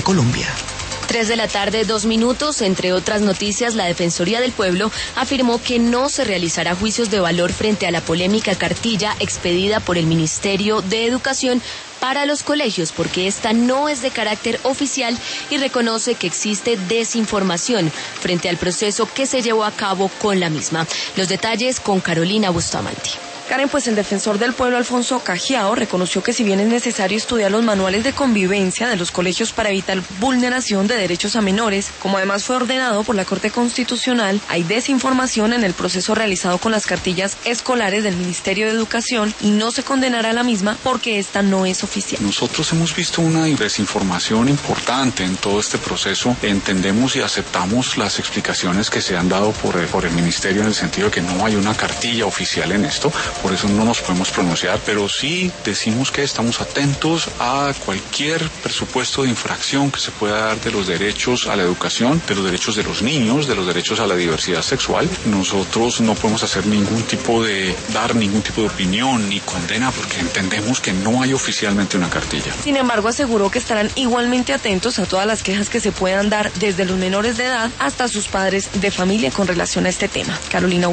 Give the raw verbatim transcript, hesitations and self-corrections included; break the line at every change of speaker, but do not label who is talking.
Colombia.
Tres de la tarde, dos minutos. Entre otras noticias, la Defensoría del Pueblo afirmó que no se realizará juicios de valor frente a la polémica cartilla expedida por el Ministerio de Educación para los colegios, porque esta no es de carácter oficial y reconoce que existe desinformación frente al proceso que se llevó a cabo con la misma. Los detalles con Carolina Bustamante.
Karen, pues el defensor del pueblo, Alfonso Cajiao, reconoció que si bien es necesario estudiar los manuales de convivencia de los colegios para evitar vulneración de derechos a menores, como además fue ordenado por la Corte Constitucional, hay desinformación en el proceso realizado con las cartillas escolares del Ministerio de Educación y no se condenará a la misma porque esta no es oficial.
Nosotros hemos visto una desinformación importante en todo este proceso. Entendemos y aceptamos las explicaciones que se han dado por el, por el Ministerio en el sentido de que no hay una cartilla oficial en esto. Por eso no nos podemos pronunciar, pero sí decimos que estamos atentos a cualquier presupuesto de infracción que se pueda dar de los derechos a la educación, de los derechos de los niños, de los derechos a la diversidad sexual. Nosotros no podemos hacer ningún tipo de, dar ningún tipo de opinión ni condena porque entendemos que no hay oficialmente una cartilla.
Sin embargo, aseguró que estarán igualmente atentos a todas las quejas que se puedan dar desde los menores de edad hasta sus padres de familia con relación a este tema. Carolina